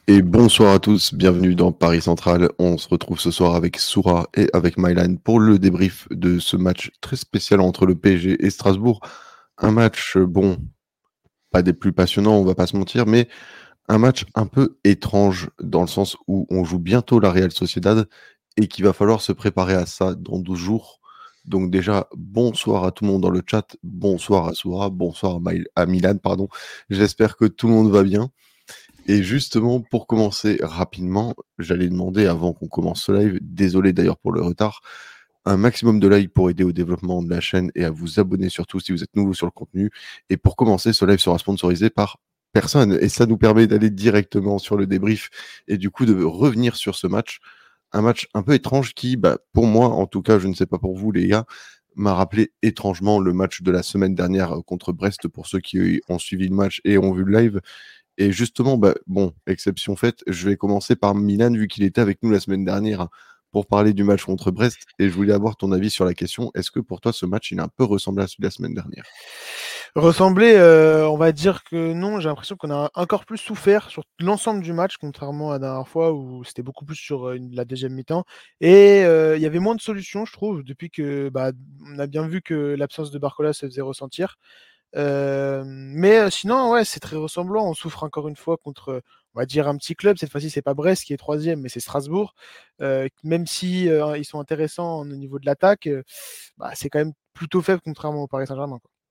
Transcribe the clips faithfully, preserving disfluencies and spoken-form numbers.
Et bonsoir à tous, bienvenue dans Paris Central. On se retrouve ce soir avec Soura et avec Mylan pour le débrief de ce match très spécial entre le P S G et Strasbourg. Un match, bon, pas des plus passionnants, on va pas se mentir, mais un match un peu étrange dans le sens où on joue bientôt la Real Sociedad et qu'il va falloir se préparer à ça dans douze jours. Donc déjà, bonsoir à tout le monde dans le chat, bonsoir à Soura, bonsoir à, My- à Milan, pardon. J'espère que tout le monde va bien. Et justement, pour commencer rapidement, j'allais demander avant qu'on commence ce live, désolé d'ailleurs pour le retard, un maximum de likes pour aider au développement de la chaîne et à vous abonner surtout si vous êtes nouveau sur le contenu. Et pour commencer, ce live sera sponsorisé par personne et ça nous permet d'aller directement sur le débrief et du coup de revenir sur ce match. Un match un peu étrange qui, bah, pour moi, en tout cas, je ne sais pas pour vous les gars, m'a rappelé étrangement le match de la semaine dernière contre Brest pour ceux qui ont suivi le match et ont vu le live. Et justement, bah, bon, exception faite, je vais commencer par Milan, vu qu'il était avec nous la semaine dernière hein, pour parler du match contre Brest. Et je voulais avoir ton avis sur la question. Est-ce que pour toi, ce match, il a un peu ressemblé à celui de la semaine dernière? Ressembler, euh, on va dire que non, j'ai l'impression qu'on a encore plus souffert sur l'ensemble du match, contrairement à la dernière fois où c'était beaucoup plus sur euh, une- la deuxième mi-temps. Et euh, il y avait moins de solutions, je trouve, depuis que bah, on a bien vu que l'absence de Barcola se faisait ressentir. Euh, mais euh, sinon, ouais, c'est très ressemblant. On souffre encore une fois contre, on va dire, un petit club. Cette fois-ci, c'est pas Brest qui est troisième, mais c'est Strasbourg. Euh, même si euh, ils sont intéressants au niveau de l'attaque, euh, bah, c'est quand même plutôt faible contrairement au Paris Saint-Germain, quoi.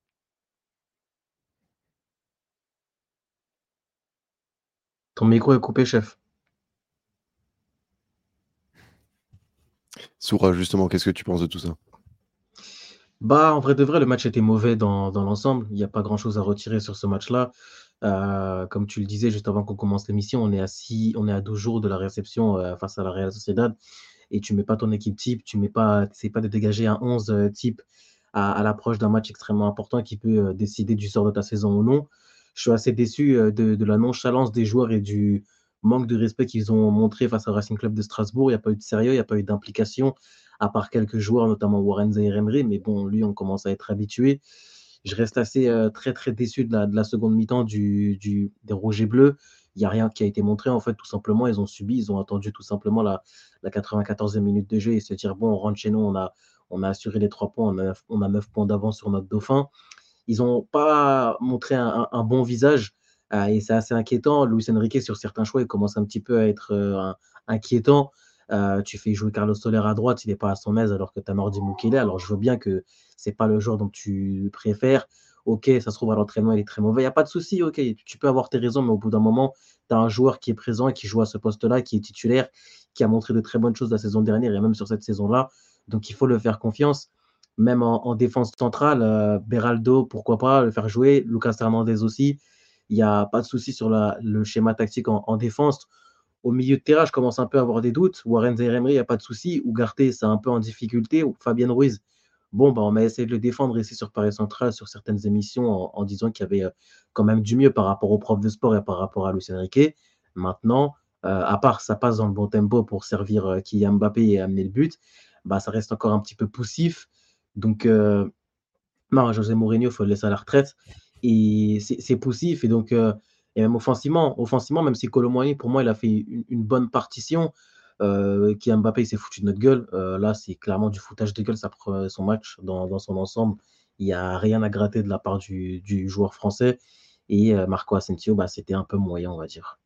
Ton micro est coupé, chef. Soura, justement, qu'est-ce que tu penses de tout ça? Bah, en vrai de vrai, le match était mauvais dans, dans l'ensemble. Il n'y a pas grand-chose à retirer sur ce match-là. Euh, comme tu le disais juste avant qu'on commence l'émission, on est à six, on est à douze jours de la réception euh, face à la Real Sociedad et tu mets pas ton équipe type, tu mets pas, c'est pas de dégager un onze euh, type à, à l'approche d'un match extrêmement important qui peut euh, décider du sort de ta saison ou non. Je suis assez déçu euh, de, de la nonchalance des joueurs et du manque de respect qu'ils ont montré face au Racing Club de Strasbourg. Il n'y a pas eu de sérieux, il n'y a pas eu d'implication, à part quelques joueurs, notamment Warren Zaïre-Emery, mais bon, lui, on commence à être habitué. Je reste assez euh, très, très déçu de la, de la seconde mi-temps du, du, des Rouges et Bleus. Il n'y a rien qui a été montré, en fait, tout simplement. Ils ont subi, ils ont attendu tout simplement la, la quatre-vingt-quatorzième minute de jeu et se dire, bon, on rentre chez nous, on a, on a assuré les trois points, on a, on a neuf points d'avance sur notre dauphin. Ils n'ont pas montré un, un, un bon visage euh, et c'est assez inquiétant. Luis Enrique, sur certains choix, il commence un petit peu à être euh, un, inquiétant. Euh, tu fais jouer Carlos Soler à droite, il n'est pas à son aise alors que tu as Nordi Mukele. Alors je veux bien que ce n'est pas le joueur dont tu préfères. Ok, ça se trouve à l'entraînement, il est très mauvais. Il n'y a pas de souci, ok, tu peux avoir tes raisons, mais au bout d'un moment, tu as un joueur qui est présent et qui joue à ce poste-là, qui est titulaire, qui a montré de très bonnes choses la saison dernière et même sur cette saison-là. Donc il faut le faire confiance. Même en, en défense centrale, euh, Beraldo, pourquoi pas le faire jouer, Lucas Hernandez aussi. Il n'y a pas de souci sur la, le schéma tactique en, en défense. Au milieu de terrain, je commence un peu à avoir des doutes. Warren Zaïre-Emery, il n'y a pas de souci. Ugarte, c'est un peu en difficulté. Ou Fabien Ruiz, bon, bah, on a essayé de le défendre ici sur Paris Central, sur certaines émissions, en, en disant qu'il y avait euh, quand même du mieux par rapport aux profs de sport et par rapport à Luis Enrique. Maintenant, euh, à part ça passe dans le bon tempo pour servir euh, Kylian Mbappé et amener le but, bah, ça reste encore un petit peu poussif. Donc, euh, non, José Mourinho, il faut le laisser à la retraite. Et c'est c'est poussif. Et donc, euh, et même offensivement, offensivement, même si Colomboigny, pour moi, il a fait une, une bonne partition, euh, qui Mbappé, il s'est foutu de notre gueule. Euh, là, c'est clairement du foutage de gueule, ça, son match dans, dans son ensemble. Il n'y a rien à gratter de la part du, du joueur français. Et euh, Marco Asensio, bah, c'était un peu moyen, on va dire.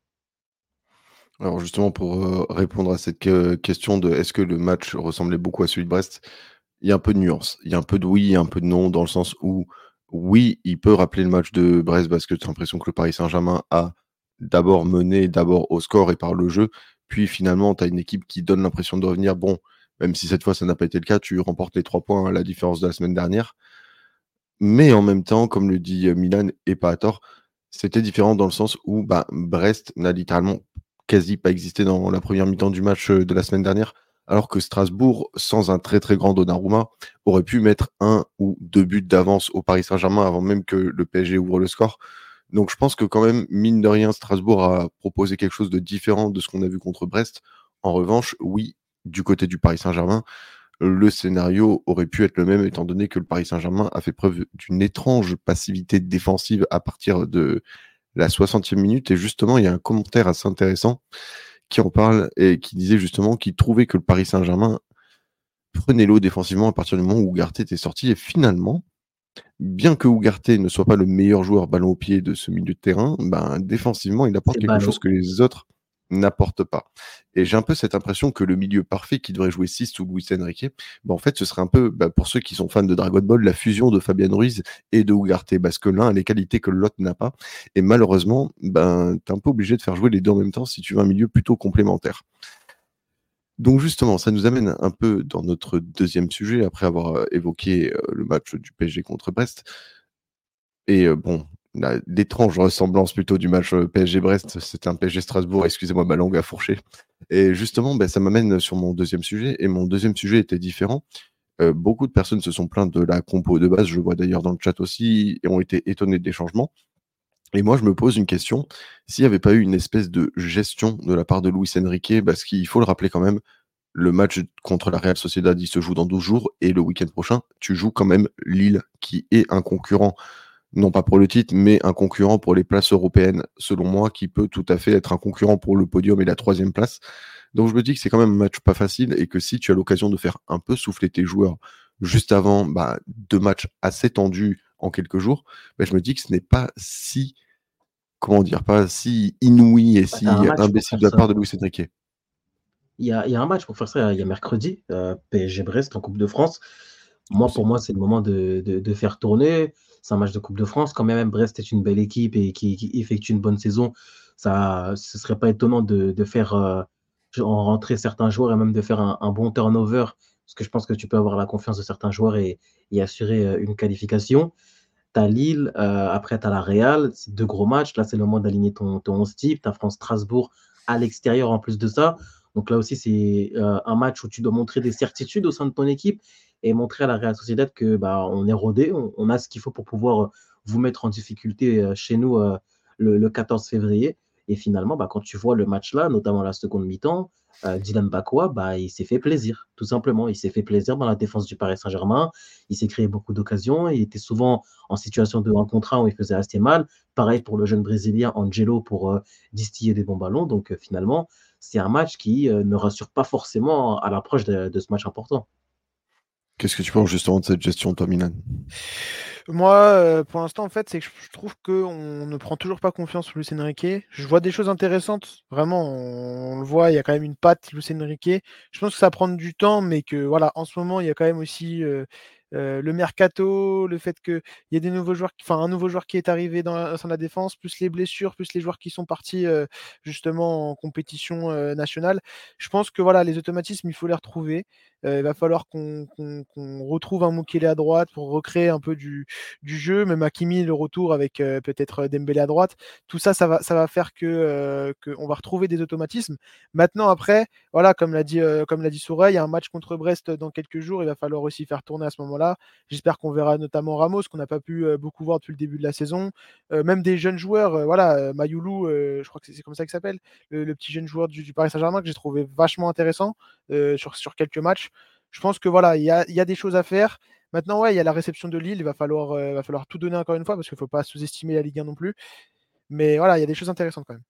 Alors justement, pour euh, répondre à cette que- question de est-ce que le match ressemblait beaucoup à celui de Brest, il y a un peu de nuance. Il y a un peu de oui et un peu de non, dans le sens où, oui, il peut rappeler le match de Brest parce que tu as l'impression que le Paris Saint-Germain a d'abord mené, d'abord au score et par le jeu, puis finalement, tu as une équipe qui donne l'impression de revenir. Bon, même si cette fois, ça n'a pas été le cas, tu remportes les trois points à la différence de la semaine dernière. Mais en même temps, comme le dit euh, Milan, et pas à tort, c'était différent dans le sens où bah, Brest n'a littéralement quasi pas existé dans la première mi-temps du match euh, de la semaine dernière, alors que Strasbourg, sans un très très grand Donnarumma, aurait pu mettre un ou deux buts d'avance au Paris Saint-Germain avant même que le P S G ouvre le score. Donc je pense que quand même, mine de rien, Strasbourg a proposé quelque chose de différent de ce qu'on a vu contre Brest. En revanche, oui, du côté du Paris Saint-Germain, le scénario aurait pu être le même, étant donné que le Paris Saint-Germain a fait preuve d'une étrange passivité défensive à partir de la soixantième minute et justement, il y a un commentaire assez intéressant qui en parle et qui disait justement qu'il trouvait que le Paris Saint-Germain prenait l'eau défensivement à partir du moment où Ugarte était sorti et finalement, bien que Ugarte ne soit pas le meilleur joueur ballon au pied de ce milieu de terrain, ben, défensivement, il apporte C'est quelque chose ballot. que les autres n'apportent pas. Et j'ai un peu cette impression que le milieu parfait qui devrait jouer six sous Luis Enrique, ben, en fait, ce serait un peu, ben, pour ceux qui sont fans de Dragon Ball, la fusion de Fabian Ruiz et de Ugarte, parce que l'un a les qualités que l'autre n'a pas. Et malheureusement, ben, tu es un peu obligé de faire jouer les deux en même temps si tu veux un milieu plutôt complémentaire. Donc justement, ça nous amène un peu dans notre deuxième sujet, après avoir euh, évoqué euh, le match du P S G contre Brest. Et euh, bon, la- l'étrange ressemblance plutôt du match euh, P S G-Brest, c'était un P S G-Strasbourg, excusez-moi, ma langue a fourché. Et justement, ben, ça m'amène sur mon deuxième sujet, et mon deuxième sujet était différent. Euh, beaucoup de personnes se sont plaintes de la compo de base, je le vois d'ailleurs dans le chat aussi, et ont été étonnées des changements. Et moi, je me pose une question, s'il n'y avait pas eu une espèce de gestion de la part de Luis Enrique, parce qu'il faut le rappeler quand même, le match contre la Real Sociedad, il se joue dans douze jours, et le week-end prochain, tu joues quand même Lille, qui est un concurrent, non pas pour le titre, mais un concurrent pour les places européennes, selon moi, qui peut tout à fait être un concurrent pour le podium et la troisième place. Donc je me dis que c'est quand même un match pas facile, et que si tu as l'occasion de faire un peu souffler tes joueurs juste avant bah, deux matchs assez tendus en quelques jours, bah, je me dis que ce n'est pas si, comment dire, pas si inouï et Bah, tu as un si match pour imbécile faire de la part ça. de Luis Enrique. Il y a, il y a un match pour faire ça. Il y a mercredi, euh, P S G-Brest en Coupe de France. Moi, pour Aussi. moi, c'est le moment de, de, de faire tourner. C'est un match de Coupe de France. Quand même, Brest est une belle équipe et qui, qui effectue une bonne saison. Ça, ce ne serait pas étonnant de, de faire euh, en rentrer certains joueurs et même de faire un, un bon turnover. Parce que je pense que tu peux avoir la confiance de certains joueurs et, et assurer euh, une qualification. Tu as Lille, euh, après tu as la Real. C'est deux gros matchs. Là, c'est le moment d'aligner ton, ton onze type. Tu as France-Strasbourg à l'extérieur en plus de ça. Donc là aussi, c'est euh, un match où tu dois montrer des certitudes au sein de ton équipe et montrer à la Real Sociedad que bah, on est rodé, on, on a ce qu'il faut pour pouvoir euh, vous mettre en difficulté euh, chez nous euh, le, le quatorze février. Et finalement, bah, quand tu vois le match là, notamment la seconde mi-temps, euh, Dylan Bakwa, bah, il s'est fait plaisir, tout simplement. Il s'est fait plaisir dans la défense du Paris Saint-Germain. Il s'est créé beaucoup d'occasions. Il était souvent en situation de un contre un où il faisait assez mal. Pareil pour le jeune Brésilien Angelo pour euh, distiller des bons ballons. Donc euh, finalement, c'est un match qui euh, ne rassure pas forcément à l'approche de, de ce match important. Qu'est-ce que tu penses justement de cette gestion, toi, Milan? Moi, euh, pour l'instant, en fait, c'est que je trouve qu'on ne prend toujours pas confiance en Luis Enrique. Je vois des choses intéressantes, vraiment, on, on le voit, il y a quand même une patte Luis Enrique. Je pense que ça prend du temps, mais que voilà, en ce moment, il y a quand même aussi euh, euh, le mercato, le fait qu'il y ait des nouveaux joueurs, enfin un nouveau joueur qui est arrivé dans la, dans la défense, plus les blessures, plus les joueurs qui sont partis euh, justement en compétition euh, nationale. Je pense que voilà, les automatismes, il faut les retrouver. Euh, il va falloir qu'on qu'on- qu'on retrouve un Mukele à droite pour recréer un peu du, du jeu, même Hakimi, le retour avec euh, peut-être Dembélé à droite. Tout ça, ça va, ça va faire que, euh, que on va retrouver des automatismes. Maintenant, après, voilà, comme l'a dit, euh, comme l'a dit Soura, il y a un match contre Brest dans quelques jours. Il va falloir aussi faire tourner à ce moment-là. J'espère qu'on verra notamment Ramos, qu'on n'a pas pu euh, beaucoup voir depuis le début de la saison. Euh, même des jeunes joueurs, euh, voilà, euh, Mayoulou, euh, je crois que c'est c'est comme ça qu'il s'appelle, le, le petit jeune joueur du, du Paris Saint-Germain que j'ai trouvé vachement intéressant euh, sur, sur quelques matchs. Je pense que voilà, il y a, il y a des choses à faire. Maintenant, ouais, il y a la réception de Lille, il va falloir, euh, va falloir tout donner encore une fois parce qu'il ne faut pas sous-estimer la Ligue un non plus. Mais voilà, il y a des choses intéressantes quand même.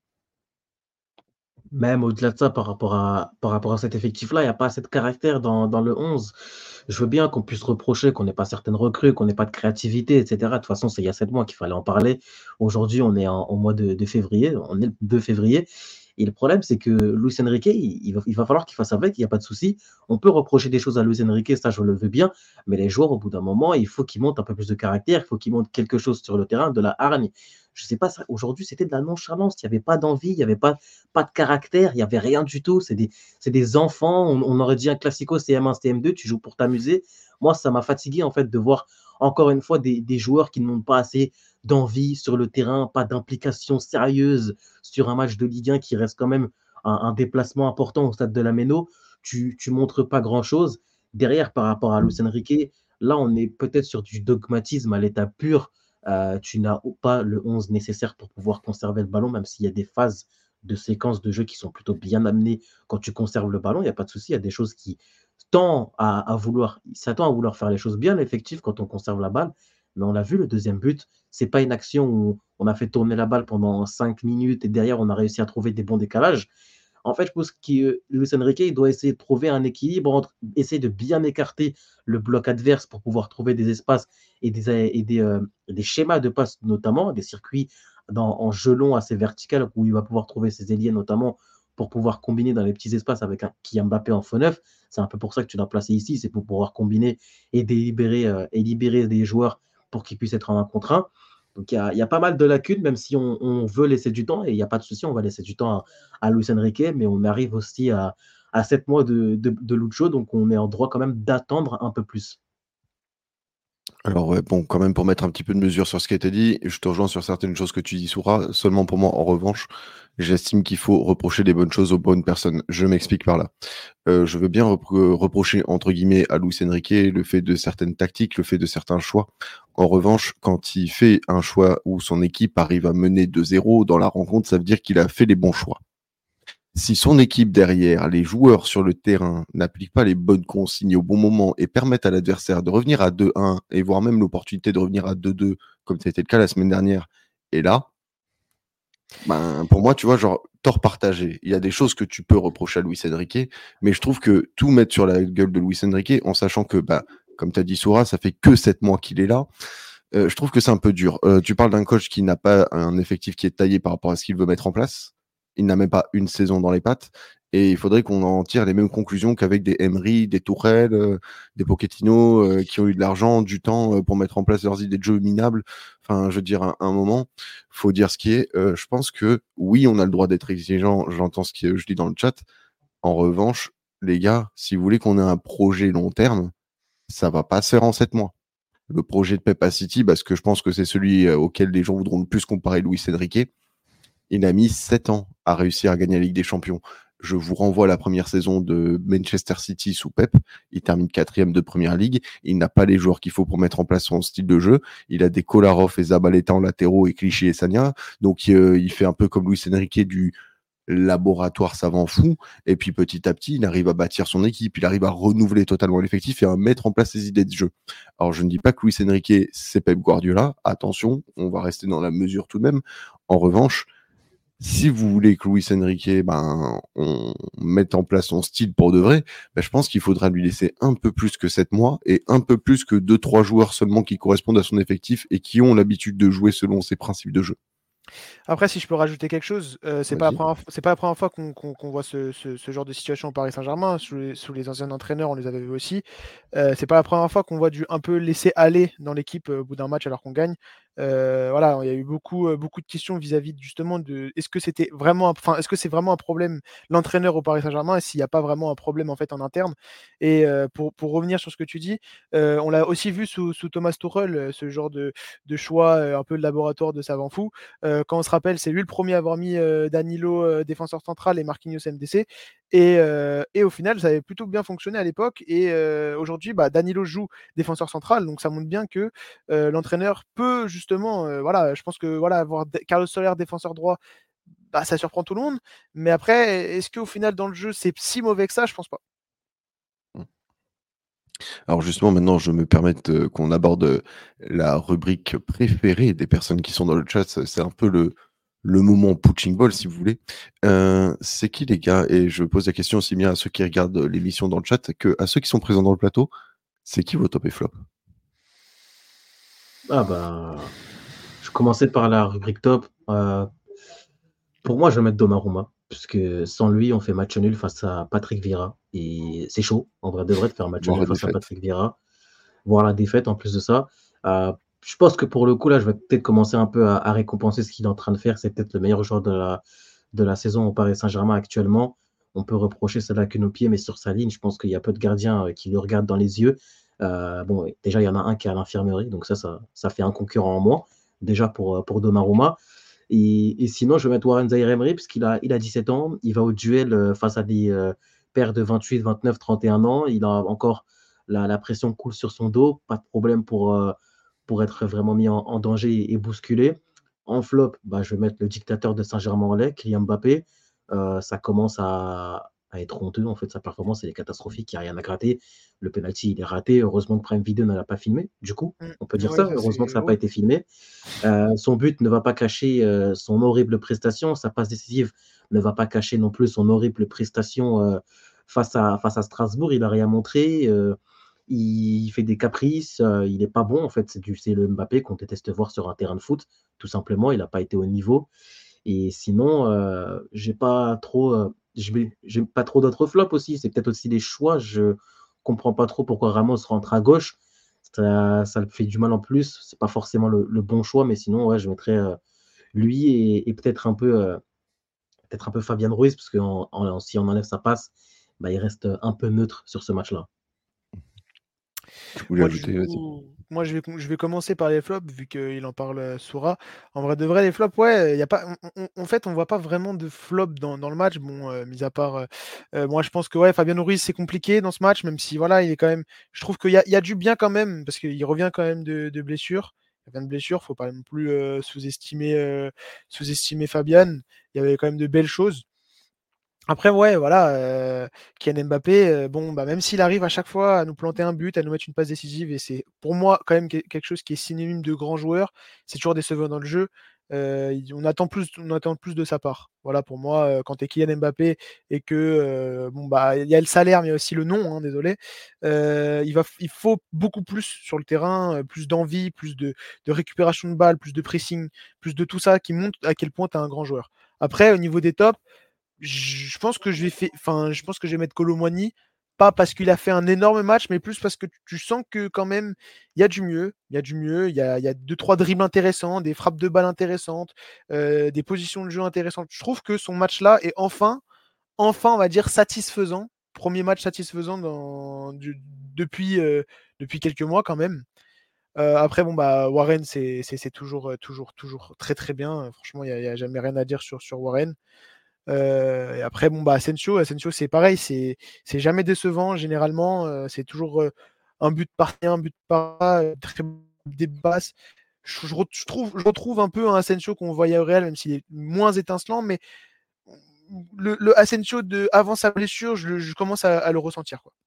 Même au-delà de ça, par rapport à, par rapport à cet effectif-là, il n'y a pas assez de caractère dans, dans le onze. Je veux bien qu'on puisse reprocher qu'on n'ait pas certaines recrues, qu'on n'ait pas de créativité, et cetera. De toute façon, c'est il y a sept mois qu'il fallait en parler. Aujourd'hui, on est en, au mois de, de février, on est le deux février. Et le problème, c'est que Luis Enrique, il, il va, il va falloir qu'il fasse avec, il n'y a pas de souci. On peut reprocher des choses à Luis Enrique, ça je le veux bien, mais les joueurs, au bout d'un moment, il faut qu'ils montent un peu plus de caractère, il faut qu'ils montent quelque chose sur le terrain, de la hargne. Je ne sais pas, ça, aujourd'hui, c'était de la nonchalance, il n'y avait pas d'envie, il n'y avait pas, pas de caractère, il n'y avait rien du tout. C'est des, c'est des enfants, on, on aurait dit un classico C M un, C M deux, tu joues pour t'amuser. Moi, ça m'a fatigué en fait de voir encore une fois des, des joueurs qui n'ont pas assez d'envie sur le terrain, pas d'implication sérieuse sur un match de Ligue un qui reste quand même un, un déplacement important au stade de la Méno. Tu ne montres pas grand-chose. Derrière, par rapport à Luis Enrique, là, on est peut-être sur du dogmatisme à l'état pur. Euh, tu n'as pas le onze nécessaire pour pouvoir conserver le ballon, même s'il y a des phases de séquences de jeu qui sont plutôt bien amenées quand tu conserves le ballon. Il n'y a pas de souci, il y a des choses qui tendent à, à vouloir, ça tend à vouloir faire les choses bien effectives quand on conserve la balle. Mais on l'a vu, le deuxième but, c'est pas une action où on a fait tourner la balle pendant cinq minutes et derrière, on a réussi à trouver des bons décalages. En fait, je pense que Luis Enrique, il doit essayer de trouver un équilibre entre essayer de bien écarter le bloc adverse pour pouvoir trouver des espaces et des, et des, euh, des schémas de passe, notamment des circuits dans, en jeu long assez vertical où il va pouvoir trouver ses ailiers, notamment pour pouvoir combiner dans les petits espaces avec un Kylian Mbappé en faux neuf. C'est un peu pour ça que tu l'as placé ici, c'est pour pouvoir combiner et délibérer euh, et libérer des joueurs pour qu'ils puissent être en un contre un. Donc il y, y a pas mal de lacunes, même si on, on veut laisser du temps, et il n'y a pas de souci, on va laisser du temps à, à Luis Enrique, mais on arrive aussi à, à sept mois de, de, de Lucho, donc on est en droit quand même d'attendre un peu plus. Alors ouais, bon, quand même pour mettre un petit peu de mesure sur ce qui a été dit, je te rejoins sur certaines choses que tu dis, Soura. Seulement pour moi, en revanche, j'estime qu'il faut reprocher les bonnes choses aux bonnes personnes. Je m'explique par là. Euh, je veux bien repro- reprocher, entre guillemets, à Luis Enrique le fait de certaines tactiques, le fait de certains choix. En revanche, quand il fait un choix où son équipe arrive à mener deux zéro dans la rencontre, ça veut dire qu'il a fait les bons choix. Si son équipe derrière, les joueurs sur le terrain n'appliquent pas les bonnes consignes au bon moment et permettent à l'adversaire de revenir à deux un et voire même l'opportunité de revenir à deux deux, comme ça a été le cas la semaine dernière, et là, ben, pour moi, tu vois, genre, tort partagé. Il y a des choses que tu peux reprocher à Luis Enrique, mais je trouve que tout mettre sur la gueule de Luis Enrique, en sachant que, bah, comme tu as dit, Soura, ça fait que sept mois qu'il est là, euh, je trouve que c'est un peu dur. Euh, tu parles d'un coach qui n'a pas un effectif qui est taillé par rapport à ce qu'il veut mettre en place. Il n'a même pas une saison dans les pattes. Et il faudrait qu'on en tire les mêmes conclusions qu'avec des Emery, des Tourelle, euh, des Pochettino, euh, qui ont eu de l'argent, du temps euh, pour mettre en place leurs idées de jeu minables. Enfin, je veux dire, à un, un moment, faut dire ce qui est. Euh, je pense que oui, on a le droit d'être exigeant. J'entends ce que je dis dans le chat. En revanche, les gars, si vous voulez qu'on ait un projet long terme, ça va pas se faire en sept mois. Le projet de Pep City, parce que je pense que c'est celui euh, auquel les gens voudront le plus comparer Luis Enrique, il a mis sept ans à réussir à gagner la Ligue des Champions. Je vous renvoie à la première saison de Manchester City sous Pep. Il termine quatrième de Première Ligue. Il n'a pas les joueurs qu'il faut pour mettre en place son style de jeu. Il a des Kolarov et Zabaleta en latéraux et Clichy et Sagna. Donc euh, il fait un peu comme Luis Enrique du laboratoire savant fou, et puis petit à petit, il arrive à bâtir son équipe, il arrive à renouveler totalement l'effectif et à mettre en place ses idées de jeu. Alors, je ne dis pas que Luis Enrique, c'est Pep Guardiola, attention, on va rester dans la mesure tout de même. En revanche, si vous voulez que Luis Enrique, ben, on mette en place son style pour de vrai, ben, je pense qu'il faudra lui laisser un peu plus que sept mois et un peu plus que deux trois joueurs seulement qui correspondent à son effectif et qui ont l'habitude de jouer selon ses principes de jeu. Après, si je peux rajouter quelque chose, euh, c'est pas la première, c'est pas la première fois qu'on qu'on, qu'on voit ce, ce, ce genre de situation au Paris Saint-Germain. Sous les, sous les anciens entraîneurs, on les avait vus aussi. Euh, c'est pas la première fois qu'on voit du un peu laisser aller dans l'équipe euh, au bout d'un match alors qu'on gagne. Euh, voilà, il y a eu beaucoup, euh, beaucoup de questions vis-à-vis de, justement de est-ce que c'était vraiment, enfin, est-ce que c'est vraiment un problème l'entraîneur au Paris Saint-Germain et s'il n'y a pas vraiment un problème en fait en interne. Et euh, pour, pour revenir sur ce que tu dis, euh, on l'a aussi vu sous, sous Thomas Tuchel, ce genre de, de choix euh, un peu de laboratoire de savant fou. Euh, quand on se rappelle, c'est lui le premier à avoir mis euh, Danilo euh, défenseur central et Marquinhos M D C. Et, euh, et au final, ça avait plutôt bien fonctionné à l'époque. Et euh, aujourd'hui, bah, Danilo joue défenseur central, donc ça montre bien que euh, l'entraîneur peut justement, euh, voilà, je pense que voilà, avoir Carlos Soler défenseur droit, bah, ça surprend tout le monde. Mais après, est-ce qu'au final dans le jeu, c'est si mauvais que ça? Je pense pas. Alors justement, maintenant, je me permets de- qu'on aborde la rubrique préférée des personnes qui sont dans le chat. C'est un peu le, le moment punching ball, si vous voulez. Euh, c'est qui, les gars? Et je pose la question aussi bien à ceux qui regardent l'émission dans le chat que à ceux qui sont présents dans le plateau. C'est qui vos top et flop? Ah bah, je commençais par la rubrique top. Euh, pour moi, je vais mettre Donnarumma, puisque sans lui, on fait match nul face à Patrick Vieira. Et c'est chaud, en vrai de vrai, de faire match Voir nul la face à défaite. Patrick Vieira, voir la défaite en plus de ça. Euh, je pense que pour le coup, là, je vais peut-être commencer un peu à, à récompenser ce qu'il est en train de faire. C'est peut-être le meilleur joueur de la, de la saison au Paris Saint-Germain actuellement. On peut reprocher cela que nos pieds, mais sur sa ligne, je pense qu'il y a peu de gardiens euh, qui le regardent dans les yeux. Euh, bon, déjà, il y en a un qui est à l'infirmerie, donc ça, ça, ça fait un concurrent en moins, déjà pour, euh, pour Donnarumma. Et, et sinon, je vais mettre Warren Zaïre-Emery, parce qu'il a, il a dix-sept ans, il va au duel euh, face à des euh, pères de vingt-huit, vingt-neuf, trente et un ans. Il a encore la, la pression coule sur son dos, pas de problème pour, euh, pour être vraiment mis en, en danger et, et bousculé. En flop, bah, je vais mettre le dictateur de Saint-Germain-en-Laye, Kylian Mbappé. Euh, ça commence à, à être honteux. En fait, sa performance, elle est catastrophique. Il n'y a rien à gratter. Le penalty, il est raté. Heureusement que Prime Video ne l'a pas filmé. Du coup, on peut Mmh. dire Ouais, ça. ça Heureusement que c'est ça n'a pas oh. été filmé. Euh, son but ne va pas cacher euh, son horrible prestation. Sa passe décisive ne va pas cacher non plus son horrible prestation euh, face, à, face à Strasbourg. Il n'a rien montré. Euh, il fait des caprices. Euh, il n'est pas bon. En fait, c'est, du, c'est le Mbappé qu'on déteste voir sur un terrain de foot. Tout simplement, il n'a pas été au niveau. Et sinon, euh, j'ai pas trop, euh, j'ai, j'ai pas trop d'autres flops aussi. C'est peut-être aussi des choix. Je comprends pas trop pourquoi Ramos rentre à gauche. Ça, ça le fait du mal en plus. C'est pas forcément le, le bon choix, mais sinon, ouais, je mettrais euh, lui et, et peut-être un peu, euh, peut-être un peu Fabian Ruiz, parce que en- en- si on enlève sa passe, bah, il reste un peu neutre sur ce match-là. Tu voulais Moi, du ajouter, vas-y. coup, moi je vais, com- je vais commencer par les flops, vu qu'il en parle euh, Soura. En vrai de vrai, les flops, ouais, y a pas, on- on- en fait, on voit pas vraiment de flop dans, dans le match. Bon, euh, mis à part, euh, euh, moi, je pense que ouais, Fabien Ruiz, c'est compliqué dans ce match, même si, voilà, il est quand même. Je trouve qu'il y a, il y a du bien quand même, parce qu'il revient quand même de, de blessures. Il revient de blessures, faut pas non plus euh, sous-estimer euh, sous-estimer Fabian. Il y avait quand même de belles choses. Après, ouais, voilà, euh, Kylian Mbappé, euh, bon, bah, même s'il arrive à chaque fois à nous planter un but, à nous mettre une passe décisive, et c'est pour moi quand même que- quelque chose qui est synonyme de grand joueur, c'est toujours décevant dans le jeu. Euh, il- on attend plus, on attend plus de sa part. Voilà, pour moi, euh, quand tu es Kylian Mbappé et que euh, bon bah il y a le salaire, mais il y a aussi le nom, hein, désolé. Euh, il va, il faut beaucoup plus sur le terrain, euh, plus d'envie, plus de, de récupération de balles, plus de pressing, plus de tout ça qui montre à quel point tu es un grand joueur. Après, au niveau des tops. Je pense que je vais fait, enfin, je pense que je vais mettre Kolo Muani, pas parce qu'il a fait un énorme match, mais plus parce que tu, tu sens que quand même il y a du mieux, il y a du mieux, il y a, il y a deux trois dribbles intéressants, des frappes de balles intéressantes, euh, des positions de jeu intéressantes. Je trouve que son match là est enfin, enfin, on va dire satisfaisant. Premier match satisfaisant dans, du- depuis, euh, depuis quelques mois quand même. Euh, après, bon, bah, Warren, c'est c'est- c'est toujours, euh, toujours, toujours très très bien. Franchement, il n'y a, il y a jamais rien à dire sur, sur Warren. Euh, et après, bon, bah, Asensio, Asensio c'est pareil, c'est c'est jamais décevant généralement. Euh, c'est toujours euh, un but par-ci, un but par-là, euh, très des basses. Je, je re- je trouve, je retrouve un peu un Asensio qu'on voyait au Real, même s'il est moins étincelant, mais le, le Asensio de avant sa blessure, je, je commence à, à le ressentir, quoi.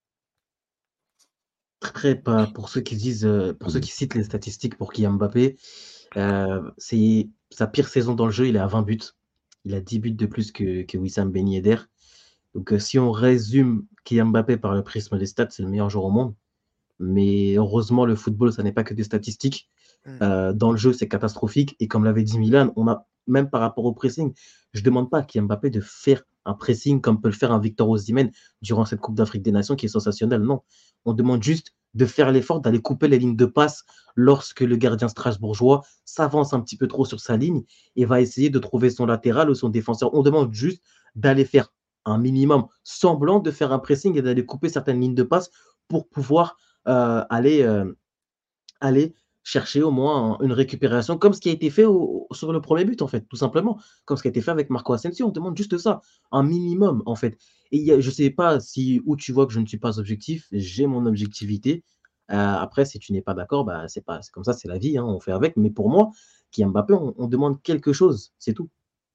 Très, pas pour ceux qui disent, euh, pour ceux Vas-y. qui citent les statistiques pour Kylian Mbappé, euh, c'est sa pire saison dans le jeu. Il est à vingt buts. Il a dix buts de plus que, que Wissam Ben Yedder. Donc, euh, si on résume Kylian Mbappé par le prisme des stats, c'est le meilleur joueur au monde. Mais heureusement, le football, ça n'est pas que des statistiques. Mm. Euh, dans le jeu, c'est catastrophique. Et comme l'avait dit Milan, on a, même par rapport au pressing, je ne demande pas à Kylian Mbappé de faire un pressing comme peut le faire un Victor Osimhen durant cette Coupe d'Afrique des Nations qui est sensationnelle. Non, on demande juste de faire l'effort d'aller couper les lignes de passe lorsque le gardien strasbourgeois s'avance un petit peu trop sur sa ligne et va essayer de trouver son latéral ou son défenseur. On demande juste d'aller faire un minimum semblant de faire un pressing et d'aller couper certaines lignes de passe pour pouvoir euh, aller, euh, aller chercher au moins une récupération, comme ce qui a été fait au, sur le premier but, en fait, tout simplement. Comme ce qui a été fait avec Marco Asensio. On demande juste ça, un minimum, en fait. Et y a, je ne sais pas si où tu vois que je ne suis pas objectif, j'ai mon objectivité. Euh, après, si tu n'es pas d'accord, bah, c'est pas, c'est comme ça, c'est la vie, hein, on fait avec. Mais pour moi, qui est Mbappé, on, on demande quelque chose, c'est tout.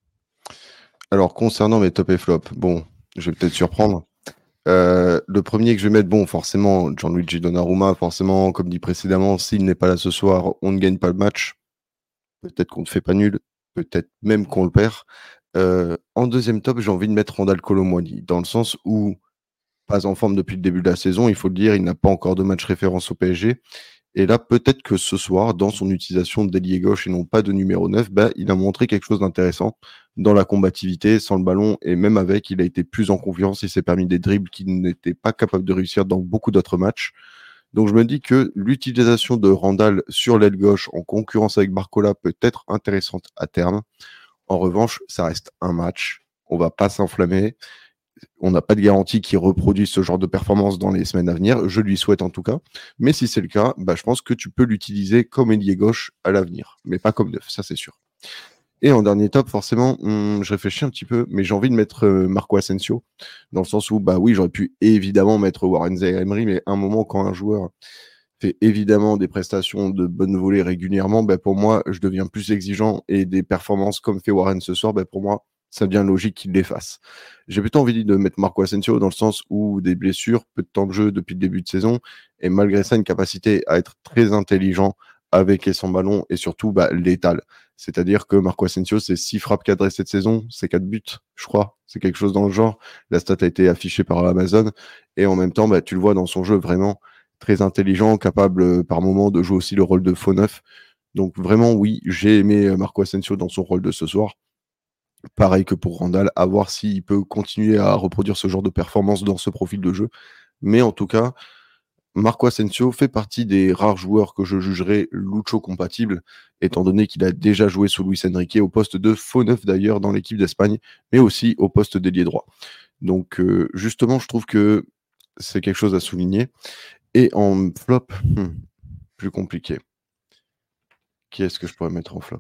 Alors, concernant mes top et flop, bon, je vais peut-être surprendre. Euh, le premier que je vais mettre, bon, forcément, Gianluigi Donnarumma, forcément, comme dit précédemment, s'il n'est pas là ce soir, on ne gagne pas le match. Peut-être qu'on ne fait pas nul, peut-être même qu'on le perd. Euh, en deuxième top, j'ai envie de mettre Randal Kolo Muani, dans le sens où, pas en forme depuis le début de la saison, il faut le dire, il n'a pas encore de match référence au P S G. Et là, peut-être que ce soir, dans son utilisation d'ailier gauche et non pas de numéro neuf, bah, il a montré quelque chose d'intéressant dans la combativité, sans le ballon, et même avec, il a été plus en confiance, il s'est permis des dribbles qu'il n'était pas capable de réussir dans beaucoup d'autres matchs. Donc je me dis que l'utilisation de Randall sur l'aile gauche en concurrence avec Barcola peut être intéressante à terme. En revanche, ça reste un match, on va pas s'enflammer. On n'a pas de garantie qu'il reproduise ce genre de performance dans les semaines à venir. Je lui souhaite en tout cas. Mais si c'est le cas, bah, je pense que tu peux l'utiliser comme ailier gauche à l'avenir, mais pas comme neuf, ça c'est sûr. Et en dernier top, forcément, hum, je réfléchis un petit peu, mais j'ai envie de mettre euh, Marco Asensio, dans le sens où, bah oui, j'aurais pu évidemment mettre Warren Zaïre-Emery, mais à un moment, quand un joueur fait évidemment des prestations de bonne volée régulièrement, bah, pour moi, je deviens plus exigeant et des performances comme fait Warren ce soir, bah, pour moi, ça devient logique qu'il les fasse. J'ai plutôt envie de mettre Marco Asensio dans le sens où des blessures, peu de temps de jeu depuis le début de saison, et malgré ça, une capacité à être très intelligent avec et sans ballon, et surtout bah, létal. C'est-à-dire que Marco Asensio, c'est six frappes cadrées cette saison, c'est quatre buts, je crois. C'est quelque chose dans le genre. La stat a été affichée par Amazon, et en même temps, bah, tu le vois dans son jeu vraiment très intelligent, capable euh, par moment de jouer aussi le rôle de faux neuf. Donc vraiment, oui, j'ai aimé Marco Asensio dans son rôle de ce soir. Pareil que pour Randall, à voir s'il peut continuer à reproduire ce genre de performance dans ce profil de jeu. Mais en tout cas, Marco Asensio fait partie des rares joueurs que je jugerais Lucho compatible, étant donné qu'il a déjà joué sous Luis Enrique au poste de faux neuf d'ailleurs dans l'équipe d'Espagne, mais aussi au poste d'ailier droit. Donc euh, justement, je trouve que c'est quelque chose à souligner. Et en flop, hmm, plus compliqué. Qui est-ce que je pourrais mettre en flop?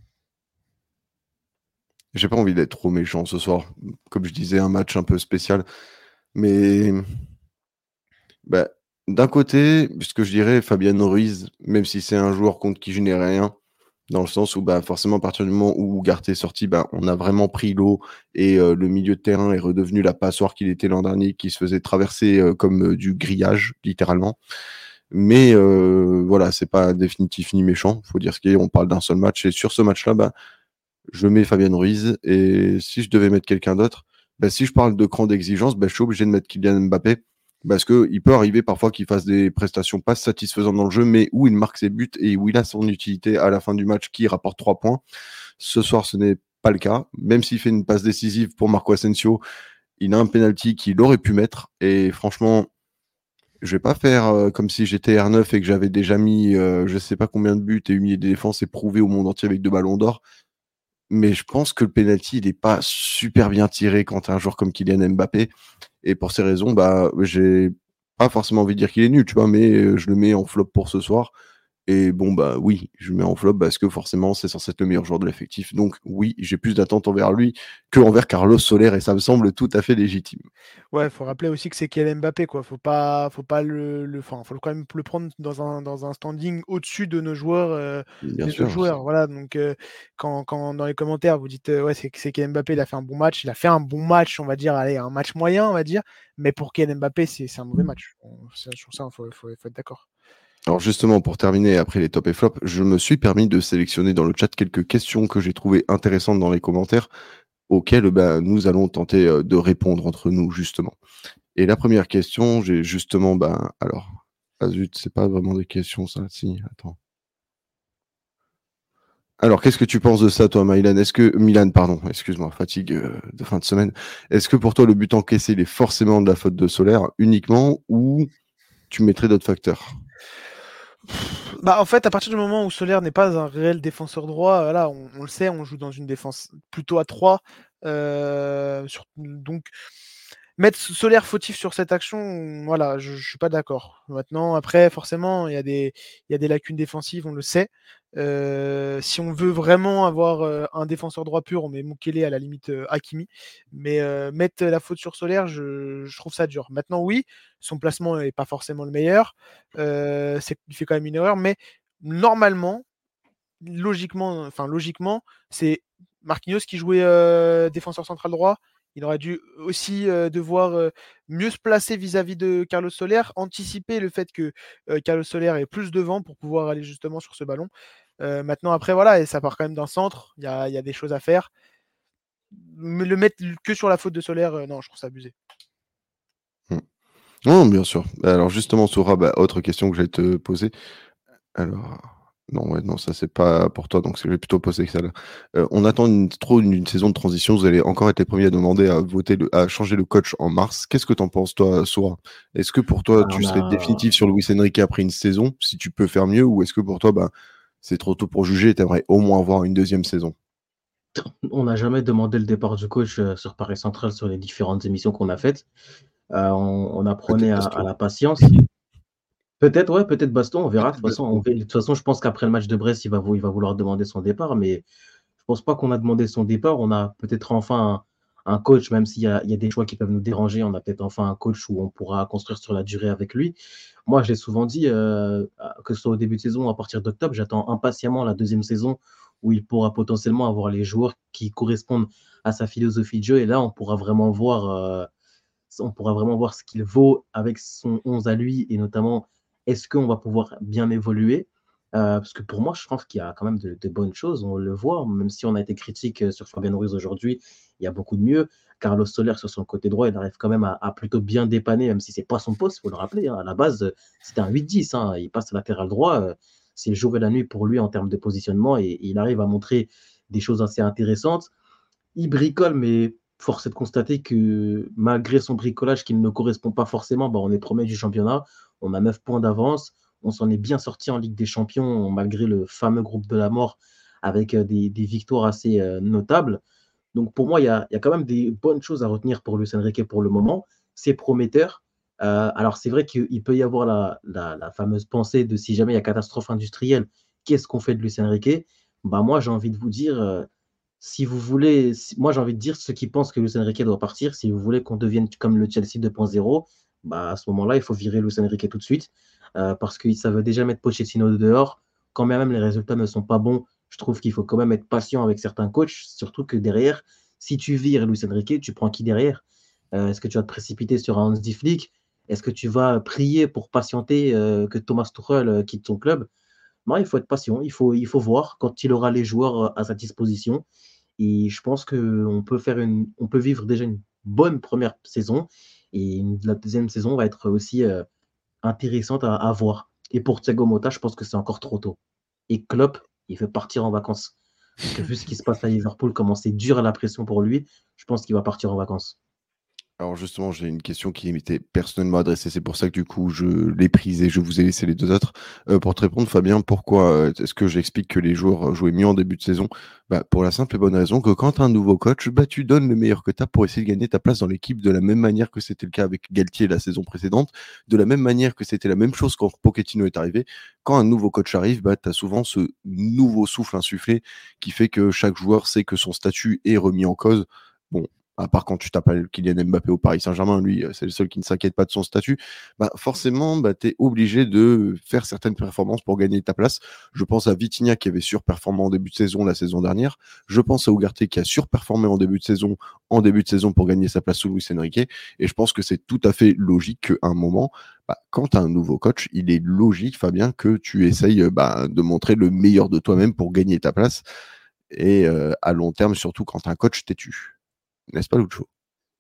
J'ai pas envie d'être trop méchant ce soir. Comme je disais, un match un peu spécial. Mais bah, d'un côté, ce que je dirais, Fabian Ruiz, même si c'est un joueur contre qui je n'ai rien, dans le sens où bah, forcément à partir du moment où Ugarte est sorti, bah, on a vraiment pris l'eau et euh, le milieu de terrain est redevenu la passoire qu'il était l'an dernier, qui se faisait traverser euh, comme euh, du grillage, littéralement. Mais euh, voilà, c'est pas définitif ni méchant, faut dire ce qu'il y a, on parle d'un seul match, et sur ce match-là, bah, je mets Fabian Ruiz, et si je devais mettre quelqu'un d'autre, bah, si je parle de cran d'exigence, bah, je suis obligé de mettre Kylian Mbappé, parce qu'il peut arriver parfois qu'il fasse des prestations pas satisfaisantes dans le jeu, mais où il marque ses buts et où il a son utilité à la fin du match qui rapporte trois points. Ce soir, ce n'est pas le cas, même s'il fait une passe décisive pour Marco Asensio, il a un penalty qu'il aurait pu mettre, et franchement, je vais pas faire euh, comme si j'étais R neuf et que j'avais déjà mis euh, je sais pas combien de buts et humilié des défenses et prouvé au monde entier avec deux ballons d'or. Mais je pense que le penalty, il est pas super bien tiré quand tu as un joueur comme Kylian Mbappé. Et pour ces raisons, bah, j'ai pas forcément envie de dire qu'il est nul, tu vois, mais euh, je le mets en flop pour ce soir. Et bon, bah oui, je le mets en flop parce que forcément, c'est censé être le meilleur joueur de l'effectif. Donc oui, j'ai plus d'attentes envers lui que envers Carlos Soler, et ça me semble tout à fait légitime. Ouais, faut rappeler aussi que c'est Kylian Mbappé, quoi. Faut pas, faut pas le, le, enfin, faut quand même le prendre dans un, dans un standing au-dessus de nos joueurs, euh, Bien des autres sûr. joueurs. Voilà. Donc, euh, quand, quand dans les commentaires vous dites, euh, ouais, c'est c'est Kylian Mbappé, il a fait un bon match, il a fait un bon match, on va dire, allez, un match moyen, on va dire. Mais pour Kylian Mbappé, c'est c'est un mauvais match. On- c'est- Sur ça, faut, faut, faut être d'accord. Alors justement, pour terminer, après les top et flop, je me suis permis de sélectionner dans le chat quelques questions que j'ai trouvées intéressantes dans les commentaires, auxquelles bah, nous allons tenter euh, de répondre entre nous, justement. Et la première question, j'ai justement, bah, alors, ah zut, c'est pas vraiment des questions, ça, si, attends. Alors, qu'est-ce que tu penses de ça, toi, Milan? Est-ce que, Milan, pardon, excuse-moi, fatigue euh, de fin de semaine. Est-ce que pour toi, le but encaissé, il est forcément de la faute de Solaire uniquement, ou tu mettrais d'autres facteurs? Bah, en fait, à partir du moment où Solaire n'est pas un réel défenseur droit, voilà, on, on le sait, on joue dans une défense plutôt à trois. euh, sur- donc, mettre Solaire fautif sur cette action, voilà, je, je suis pas d'accord. Maintenant, après, forcément, il y a des, il y a des lacunes défensives, on le sait. Euh, si on veut vraiment avoir euh, un défenseur droit pur, on met Mukele à la limite euh, Hakimi. Mais euh, mettre la faute sur Solaire, je, je trouve ça dur. Maintenant, oui, son placement n'est pas forcément le meilleur. Euh, c'est, il fait quand même une erreur, mais normalement, logiquement, enfin logiquement, c'est Marquinhos qui jouait euh, défenseur central droit. Il aurait dû aussi euh, devoir euh, mieux se placer vis-à-vis de Carlos Soler, anticiper le fait que euh, Carlos Soler est plus devant pour pouvoir aller justement sur ce ballon. Euh, maintenant, après, voilà, et ça part quand même d'un centre, il y a, y a, des choses à faire. Mais le mettre que sur la faute de Soler, euh, non, je trouve ça abusé. Hmm. Non, bien sûr. Alors justement, Soura, bah, autre question que je vais te poser. Alors, non, ouais, non, ça c'est pas pour toi, donc je vais plutôt poser que ça là. Euh, on attend une, trop une, une saison de transition. Vous allez encore être les premiers à demander à voter, le, à changer le coach en mars. Qu'est-ce que t'en penses, toi, Soura? Est-ce que pour toi, Bah, tu on serais a, définitif sur Luis Enrique après une saison, si tu peux faire mieux, ou est-ce que pour toi, bah, c'est trop tôt pour juger et t'aimerais au moins avoir une deuxième saison? on n'a jamais demandé le départ du coach euh, sur Paris Central sur les différentes émissions qu'on a faites. Euh, on, on apprenait Peut-être à, à Bastos. la patience. Peut-être, ouais, peut-être Baston, on verra. De toute Peut-être façon, on, Bastos. de toute façon, je pense qu'après le match de Brest, il va, vou- il va vouloir demander son départ, mais je pense pas qu'on a demandé son départ. On a peut-être enfin un, un coach, même s'il y a, il y a des choix qui peuvent nous déranger, on a peut-être enfin un coach où on pourra construire sur la durée avec lui. Moi, je l'ai souvent dit, euh, que ce soit au début de saison ou à partir d'octobre, j'attends impatiemment la deuxième saison où il pourra potentiellement avoir les joueurs qui correspondent à sa philosophie de jeu. Et là, on pourra vraiment voir, euh, on pourra vraiment voir ce qu'il vaut avec son onze à lui, et notamment, est-ce qu'on va pouvoir bien évoluer. Euh, parce que pour moi, je pense qu'il y a quand même de, de bonnes choses. On le voit, même si on a été critique sur Fabien Ruiz aujourd'hui, il y a beaucoup de mieux. Carlos Soler, sur son côté droit, il arrive quand même à, à plutôt bien dépanner, même si ce n'est pas son poste, il faut le rappeler. Hein. À la base, c'était un huit dix. Hein. Il passe latéral droit. Euh, c'est le jour et la nuit pour lui en termes de positionnement, et, et il arrive à montrer des choses assez intéressantes. Il bricole, mais force est de constater que malgré son bricolage qui ne correspond pas forcément, bah, on est premier du championnat, on a neuf points d'avance, on s'en est bien sorti en Ligue des Champions malgré le fameux groupe de la mort avec euh, des, des victoires assez euh, notables. Donc pour moi, il y a, il y a quand même des bonnes choses à retenir pour Luis Enrique pour le moment. C'est prometteur. Euh, alors c'est vrai qu'il peut y avoir la, la, la fameuse pensée de si jamais il y a catastrophe industrielle, qu'est-ce qu'on fait de Luis Enrique? Bah moi, j'ai envie de vous dire, euh, si vous voulez, si- moi j'ai envie de dire ceux qui pensent que Luis Enrique doit partir, si vous voulez qu'on devienne comme le Chelsea deux point zéro, bah à ce moment-là, il faut virer Luis Enrique tout de suite, euh, parce que ça veut déjà mettre Pochettino dehors. Quand bien même les résultats ne sont pas bons, je trouve qu'il faut quand même être patient avec certains coachs, surtout que derrière, si tu vires Luis Enrique, tu prends qui derrière? Euh, Est-ce que tu vas te précipiter sur un Hansi Flick? Est-ce que tu vas prier pour patienter euh, que Thomas Tuchel euh, quitte ton club? Non, il faut être patient, il faut, il faut voir quand il aura les joueurs euh, à sa disposition. Et je pense qu'on peut faire une, on peut vivre déjà une bonne première saison. Et une- la deuxième saison va être aussi euh, intéressante à, à voir. Et pour Thiago Motta, je pense que c'est encore trop tôt. Et Klopp, il veut partir en vacances. Parce que vu ce qui se passe à Liverpool, comment c'est dur la pression pour lui, je pense qu'il va partir en vacances. Alors justement, j'ai une question qui m'était personnellement adressée. C'est pour ça que du coup, je l'ai prise et je vous ai laissé les deux autres. Euh, pour te répondre, Fabien, pourquoi euh, est-ce que j'explique que les joueurs jouaient mieux en début de saison? Bah, pour la simple et bonne raison que quand tu as un nouveau coach, bah, tu donnes le meilleur que tu as pour essayer de gagner ta place dans l'équipe de la même manière que c'était le cas avec Galtier la saison précédente, de la même manière que c'était la même chose quand Pochettino est arrivé. Quand un nouveau coach arrive, bah, tu as souvent ce nouveau souffle insufflé qui fait que chaque joueur sait que son statut est remis en cause. Bon, à part quand tu t'appelles Kylian Mbappé au Paris Saint-Germain, lui, c'est le seul qui ne s'inquiète pas de son statut, bah forcément, bah, tu es obligé de faire certaines performances pour gagner ta place. Je pense à Vitinha qui avait surperformé en début de saison la saison dernière. Je pense à Ugarte qui a surperformé en début de saison, en début de saison pour gagner sa place sous Luis Enrique. Et je pense que c'est tout à fait logique qu'à un moment, bah, quand tu as un nouveau coach, il est logique, Fabien, que tu essayes bah, de montrer le meilleur de toi-même pour gagner ta place. Et euh, à long terme, surtout quand tu as un coach têtu. N'est-ce pas, Lucho?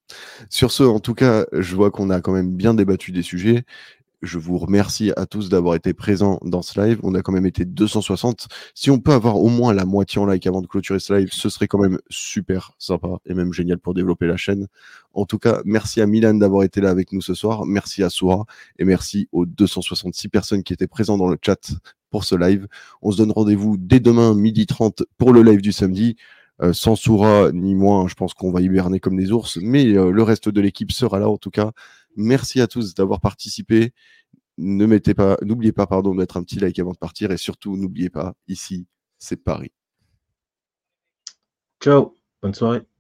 Sur ce, en tout cas, je vois qu'on a quand même bien débattu des sujets. Je vous remercie à tous d'avoir été présents dans ce live. On a quand même été deux cent soixante. Si on peut avoir au moins la moitié en like avant de clôturer ce live, ce serait quand même super sympa et même génial pour développer la chaîne. En tout cas, merci à Milan d'avoir été là avec nous ce soir. Merci à Soura et merci aux deux cent soixante-six personnes qui étaient présentes dans le chat pour ce live. On se donne rendez-vous dès demain, midi trente, pour le live du samedi. Euh, sans Soura ni moi, je pense qu'on va hiberner comme des ours, mais euh, le reste de l'équipe sera là en tout cas. Merci à tous d'avoir participé. Ne mettez pas, n'oubliez pas pardon, de mettre un petit like avant de partir et surtout n'oubliez pas, ici, c'est Paris. Ciao, bonne soirée.